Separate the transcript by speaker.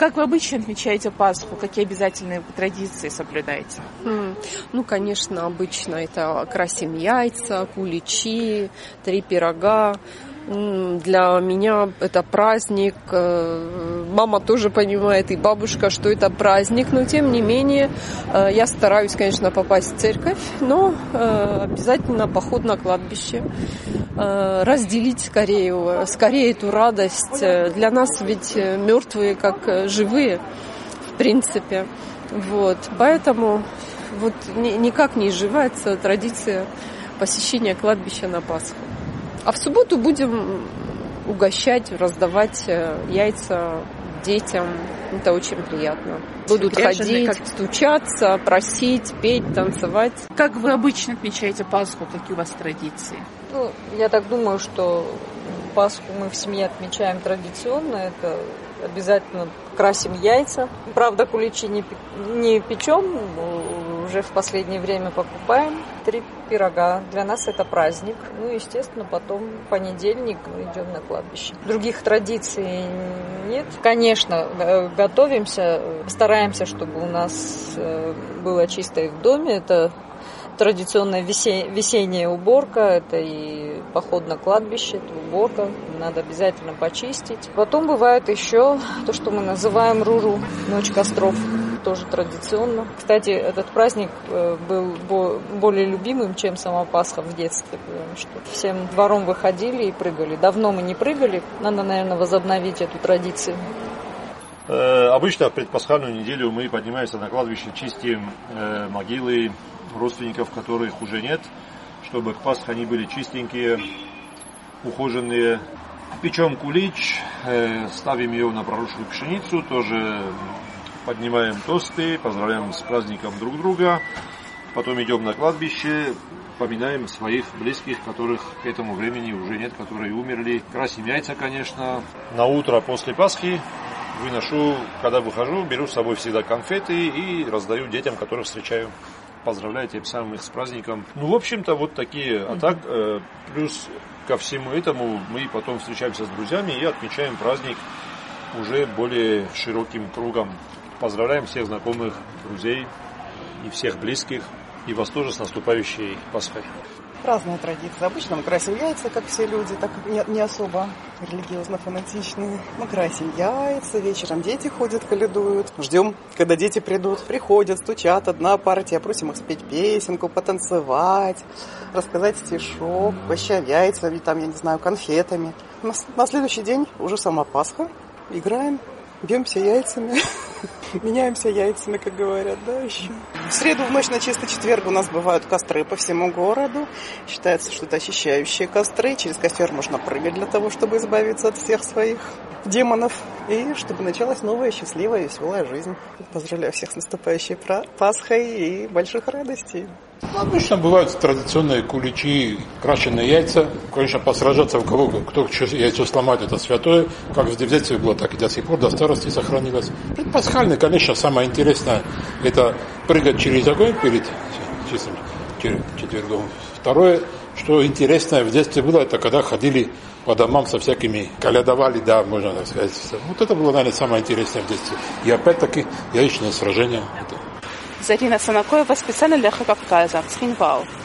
Speaker 1: Как вы обычно отмечаете Пасху? Какие обязательные традиции соблюдаете?
Speaker 2: Ну, конечно, обычно это красим яйца, куличи, 3 пирога. Для меня это праздник. Мама тоже понимает, и бабушка, что это праздник. Но, тем не менее, я стараюсь, конечно, попасть в церковь, но обязательно поход на кладбище. Разделить скорее эту радость. Для нас ведь мертвые как живые, в принципе. Вот. Поэтому вот никак не изживается традиция посещения кладбища на Пасху. А в субботу будем угощать, раздавать яйца детям. Это очень приятно. Будут ходить, стучаться, просить, петь, танцевать.
Speaker 1: Как вы обычно отмечаете Пасху? Какие у вас традиции?
Speaker 3: Я так думаю, что Пасху мы в семье отмечаем традиционно. Это обязательно красим яйца. Правда, куличи не печем, уже в последнее время покупаем. 3 пирога. Для нас это праздник. Естественно, потом в понедельник мы идем на кладбище. Других традиций нет. Конечно, готовимся, стараемся, чтобы у нас было чисто и в доме. Это традиционная весенняя уборка, это и поход на кладбище, это уборка, надо обязательно почистить. Потом бывает еще то, что мы называем Руру, ночь костров, тоже традиционно. Кстати, этот праздник был более любимым, чем сама Пасха в детстве, потому что всем двором выходили и прыгали. Давно мы не прыгали, надо, наверное, возобновить эту традицию.
Speaker 4: Обычно в предпасхальную неделю мы поднимаемся на кладбище, чистим могилы родственников, которых уже нет, чтобы к Пасхе они были чистенькие, ухоженные. Печем кулич, ставим его на проросшую пшеницу, тоже поднимаем тосты, поздравляем с праздником друг друга. Потом идем на кладбище, поминаем своих близких, которых к этому времени уже нет, которые умерли. Красим яйца, конечно. На утро после Пасхи выношу, когда выхожу, беру с собой всегда конфеты и раздаю детям, которых встречаю. Поздравляю тем самым их с праздником. В общем-то, вот такие. А так, плюс ко всему этому, мы потом встречаемся с друзьями и отмечаем праздник уже более широким кругом. Поздравляем всех знакомых, друзей и всех близких. И вас тоже с наступающей Пасхой.
Speaker 5: Разные традиции. Обычно мы красим яйца, как все люди, так как не особо религиозно-фанатичные. Мы красим яйца, вечером дети ходят, колядуют. Ждем, когда дети придут. Приходят, стучат, одна партия. Просим их спеть песенку, потанцевать, рассказать стишок, угощаем яйцами, конфетами. На следующий день уже сама Пасха. Играем, бьемся яйцами. Меняемся яйцами, как говорят, еще. В среду, в ночь на чистый четверг у нас бывают костры по всему городу. Считается, что это очищающие костры. Через костер можно прыгать для того, чтобы избавиться от всех своих демонов. И чтобы началась новая, счастливая, веселая жизнь. Поздравляю всех с наступающей Пасхой и больших радостей.
Speaker 6: Обычно бывают традиционные куличи, крашеные яйца. Конечно, посражаться у кого, кто яйцо сломает, это святое. Как в детстве было, так и до сих пор, до старости сохранилось. Предпасхальный, конечно, самое интересное, это прыгать через огонь перед чистым четвергом. Второе, что интересное в детстве было, это когда ходили по домам со всякими, колядовали, да, можно так сказать. Вот это было, наверное, самое интересное в детстве. И опять-таки яичное сражение.
Speaker 1: Зарина Санакоева специально для Кавказа, Цхинвал.